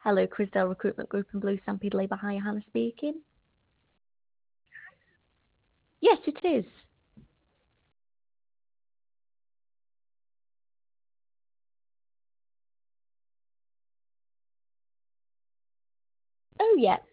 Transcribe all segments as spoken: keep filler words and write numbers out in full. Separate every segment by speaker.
Speaker 1: Hello, Crisdale Recruitment Group and Blue Stampede Labour Hire, Hannah speaking. Yes, it is. Oh, yeah.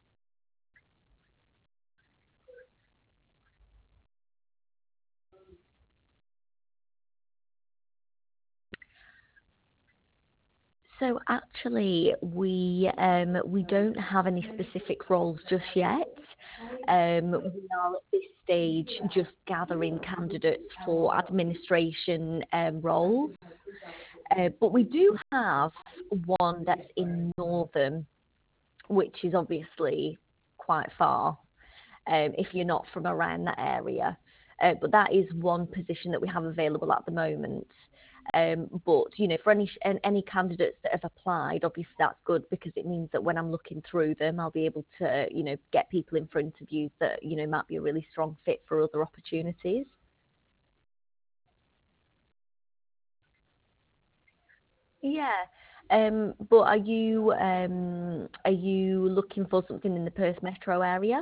Speaker 1: So actually, we um, we don't have any specific roles just yet. Um, we are at this stage just gathering candidates for administration um, roles. Uh, but we do have one that's in Northern, which is obviously quite far um, if you're not from around that area. Uh, but that is one position that we have available at the moment. Um, but you know, for any any candidates that have applied, obviously that's good because it means that when I'm looking through them, I'll be able to you know get people in for interviews that you know might be a really strong fit for other opportunities. Yeah. Um, but are you um, are you looking for something in the Perth metro area?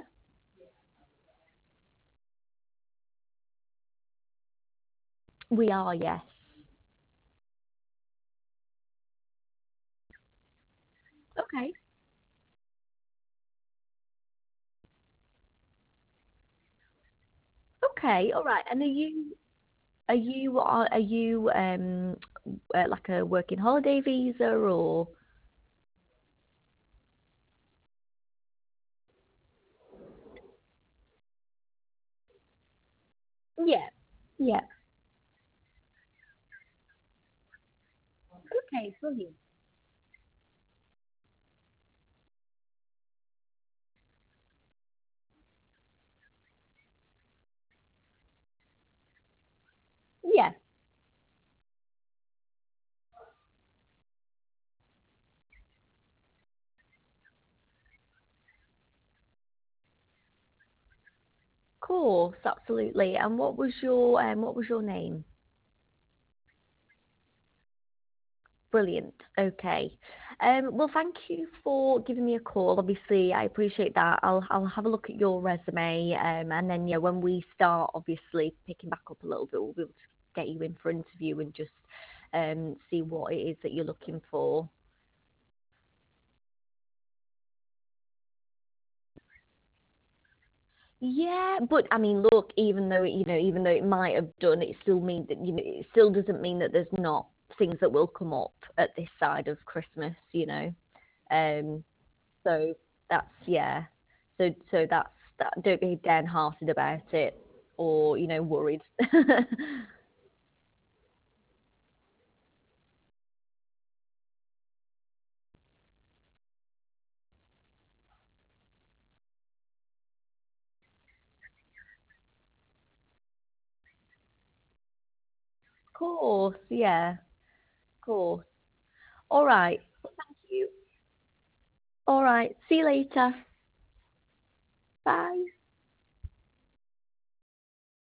Speaker 1: We are, yes. Okay. Okay. All right. And are you Are you are, are you um uh, like a working holiday visa or? Yeah. Yeah. Okay, brilliant. Yeah, of course, absolutely. And what was your um what was your name? Brilliant. Okay. Um, well, thank you for giving me a call. Obviously, I appreciate that. I'll I'll have a look at your resume, um, and then yeah, when we start, obviously picking back up a little bit, we'll be able to get you in for interview and just um see what it is that you're looking for. Yeah, but I mean, look, even though you know, even though it might have done, it still means that you know, it still doesn't mean that there's not things that will come up at this side of Christmas, you know. Um, so that's yeah. So so that's that. Don't be downhearted about it, or you know, worried. Of course, yeah, of course. All right. Well, thank you. All right. See you later. Bye.